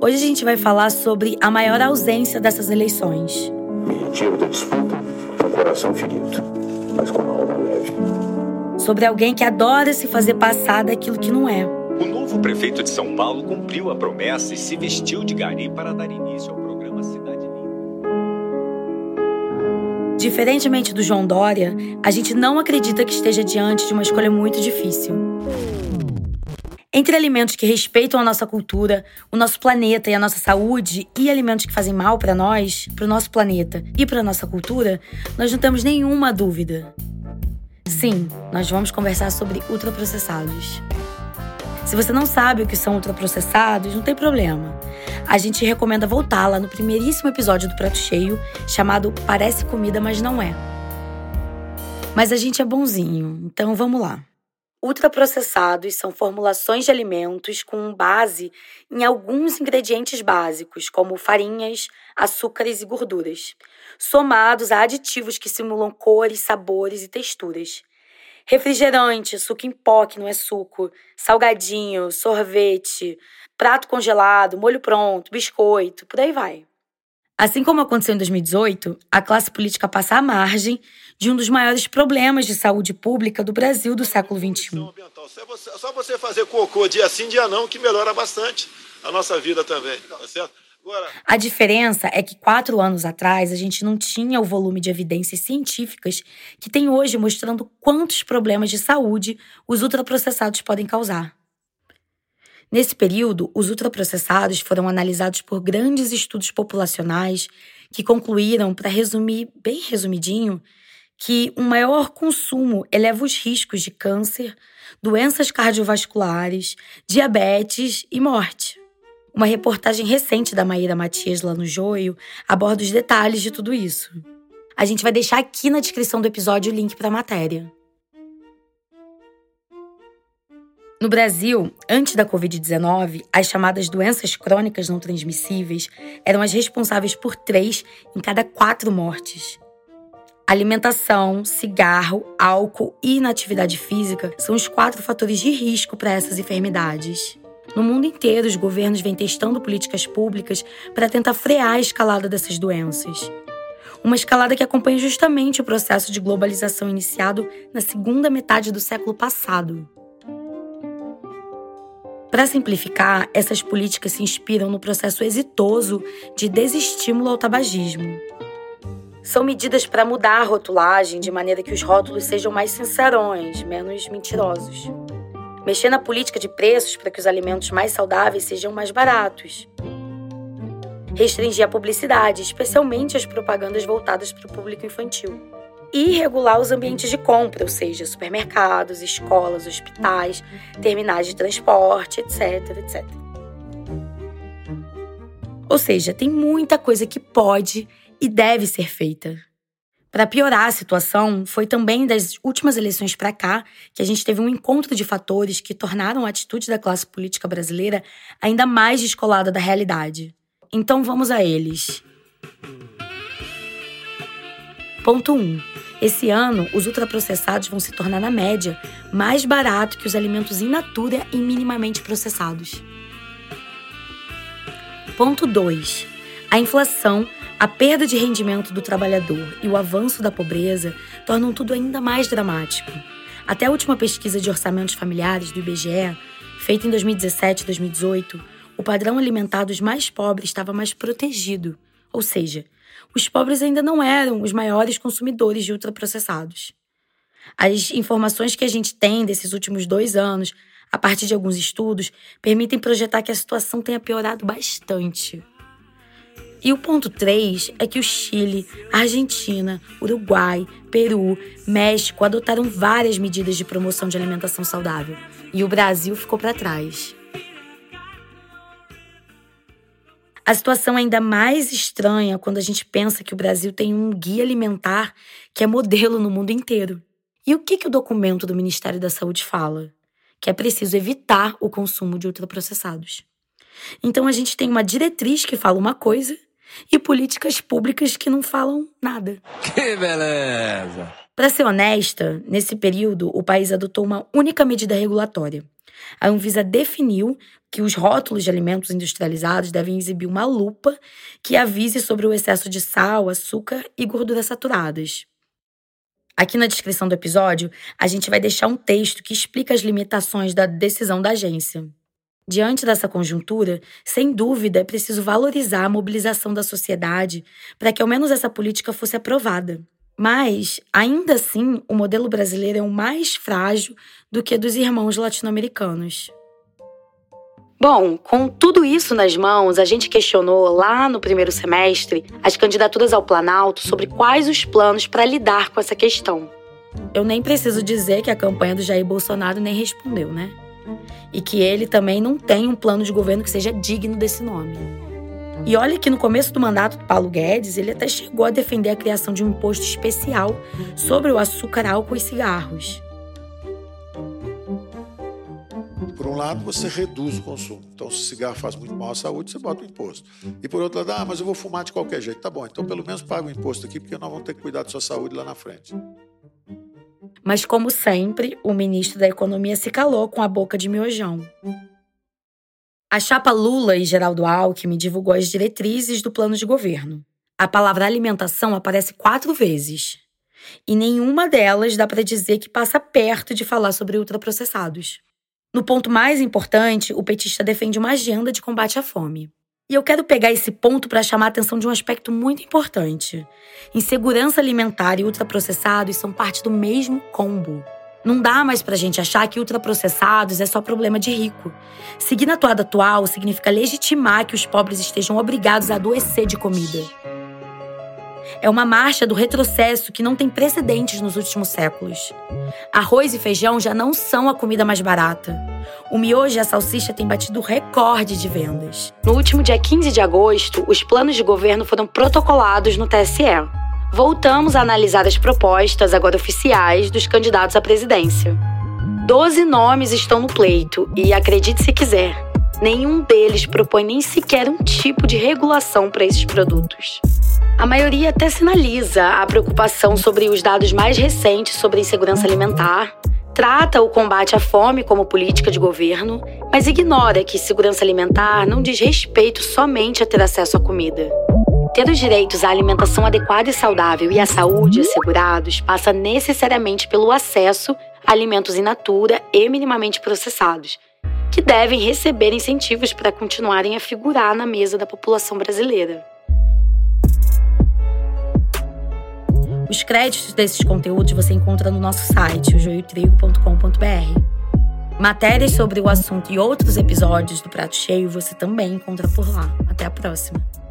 Hoje a gente vai falar sobre a maior ausência dessas eleições. Me retiro da disputa com o coração ferido, mas com a alma leve. Sobre alguém que adora se fazer passar daquilo que não é. O novo prefeito de São Paulo cumpriu a promessa e se vestiu de gari para dar início ao programa Cidade Limpa. Diferentemente do João Dória, a gente não acredita que esteja diante de uma escolha muito difícil. Entre alimentos que respeitam a nossa cultura, o nosso planeta e a nossa saúde, e alimentos que fazem mal para nós, para o nosso planeta e para a nossa cultura, nós não temos nenhuma dúvida. Sim, nós vamos conversar sobre ultraprocessados. Se você não sabe o que são ultraprocessados, não tem problema. A gente recomenda voltar lá no primeiríssimo episódio do Prato Cheio, chamado Parece Comida, mas não é. Mas a gente é bonzinho, então vamos lá. Ultraprocessados são formulações de alimentos com base em alguns ingredientes básicos, como farinhas, açúcares e gorduras, somados a aditivos que simulam cores, sabores e texturas. Refrigerante, suco em pó, que não é suco, salgadinho, sorvete, prato congelado, molho pronto, biscoito, por aí vai. Assim como aconteceu em 2018, a classe política passa à margem de um dos maiores problemas de saúde pública do Brasil do século XXI. Só você fazer cocô dia sim, dia não, que melhora bastante a nossa vida também, tá certo? Agora... A diferença é que 4 anos atrás a gente não tinha o volume de evidências científicas que tem hoje, mostrando quantos problemas de saúde os ultraprocessados podem causar. Nesse período, os ultraprocessados foram analisados por grandes estudos populacionais que concluíram, para resumir bem resumidinho, que um maior consumo eleva os riscos de câncer, doenças cardiovasculares, diabetes e morte. Uma reportagem recente da Maíra Matias lá no Joio aborda os detalhes de tudo isso. A gente vai deixar aqui na descrição do episódio o link para a matéria. No Brasil, antes da Covid-19, as chamadas doenças crônicas não transmissíveis eram as responsáveis por 3 em cada 4 mortes. Alimentação, cigarro, álcool e inatividade física são os 4 fatores de risco para essas enfermidades. No mundo inteiro, os governos vêm testando políticas públicas para tentar frear a escalada dessas doenças. Uma escalada que acompanha justamente o processo de globalização iniciado na segunda metade do século passado. Para simplificar, essas políticas se inspiram no processo exitoso de desestímulo ao tabagismo. São medidas para mudar a rotulagem de maneira que os rótulos sejam mais sincerões, menos mentirosos. Mexer na política de preços para que os alimentos mais saudáveis sejam mais baratos. Restringir a publicidade, especialmente as propagandas voltadas para o público infantil. E regular os ambientes de compra, ou seja, supermercados, escolas, hospitais, terminais de transporte, etc, etc. Ou seja, tem muita coisa que pode e deve ser feita. Para piorar a situação, foi também das últimas eleições para cá que a gente teve um encontro de fatores que tornaram a atitude da classe política brasileira ainda mais descolada da realidade. Então vamos a eles. Ponto 1. Esse ano, os ultraprocessados vão se tornar, na média, mais barato que os alimentos in natura e minimamente processados. Ponto 2. A inflação, a perda de rendimento do trabalhador e o avanço da pobreza tornam tudo ainda mais dramático. Até a última pesquisa de orçamentos familiares do IBGE, feita em 2017 e 2018, o padrão alimentar dos mais pobres estava mais protegido, ou seja, os pobres ainda não eram os maiores consumidores de ultraprocessados. As informações que a gente tem desses últimos 2 anos, a partir de alguns estudos, permitem projetar que a situação tenha piorado bastante. E o ponto 3 é que o Chile, Argentina, Uruguai, Peru, México adotaram várias medidas de promoção de alimentação saudável. E o Brasil ficou para trás. A situação é ainda mais estranha quando a gente pensa que o Brasil tem um guia alimentar que é modelo no mundo inteiro. E o que o documento do Ministério da Saúde fala? Que é preciso evitar o consumo de ultraprocessados. Então a gente tem uma diretriz que fala uma coisa e políticas públicas que não falam nada. Que beleza! Para ser honesta, nesse período, o país adotou uma única medida regulatória. A Anvisa definiu que os rótulos de alimentos industrializados devem exibir uma lupa que avise sobre o excesso de sal, açúcar e gorduras saturadas. Aqui na descrição do episódio, a gente vai deixar um texto que explica as limitações da decisão da agência. Diante dessa conjuntura, sem dúvida, é preciso valorizar a mobilização da sociedade para que ao menos essa política fosse aprovada. Mas, ainda assim, o modelo brasileiro é o mais frágil do que dos irmãos latino-americanos. Bom, com tudo isso nas mãos, a gente questionou lá no primeiro semestre as candidaturas ao Planalto sobre quais os planos para lidar com essa questão. Eu nem preciso dizer que a campanha do Jair Bolsonaro nem respondeu, né? E que ele também não tem um plano de governo que seja digno desse nome. E olha que no começo do mandato do Paulo Guedes, ele até chegou a defender a criação de um imposto especial sobre o açúcar, álcool e cigarros. Por um lado, você reduz o consumo. Então, se o cigarro faz muito mal à saúde, você bota o imposto. E por outro lado, mas eu vou fumar de qualquer jeito. Tá bom, então pelo menos paga o imposto aqui, porque nós vamos ter que cuidar da sua saúde lá na frente. Mas, como sempre, o ministro da Economia se calou com a boca de miojão. A chapa Lula e Geraldo Alckmin divulgou as diretrizes do plano de governo. A palavra alimentação aparece 4 vezes. E nenhuma delas dá para dizer que passa perto de falar sobre ultraprocessados. No ponto mais importante, o petista defende uma agenda de combate à fome. E eu quero pegar esse ponto para chamar a atenção de um aspecto muito importante. Insegurança alimentar e ultraprocessados são parte do mesmo combo. Não dá mais pra gente achar que ultraprocessados é só problema de rico. Seguir na toada atual significa legitimar que os pobres estejam obrigados a adoecer de comida. É uma marcha do retrocesso que não tem precedentes nos últimos séculos. Arroz e feijão já não são a comida mais barata. O miojo e a salsicha têm batido recorde de vendas. No último dia 15 de agosto, os planos de governo foram protocolados no TSE. Voltamos a analisar as propostas, agora oficiais, dos candidatos à presidência. 12 nomes estão no pleito e, acredite se quiser, nenhum deles propõe nem sequer um tipo de regulação para esses produtos. A maioria até sinaliza a preocupação sobre os dados mais recentes sobre a insegurança alimentar, trata o combate à fome como política de governo, mas ignora que segurança alimentar não diz respeito somente a ter acesso à comida. Ter os direitos à alimentação adequada e saudável e à saúde assegurados passa necessariamente pelo acesso a alimentos in natura e minimamente processados, que devem receber incentivos para continuarem a figurar na mesa da população brasileira. Os créditos desses conteúdos você encontra no nosso site, joiotrigo.com.br. Matérias sobre o assunto e outros episódios do Prato Cheio você também encontra por lá. Até a próxima!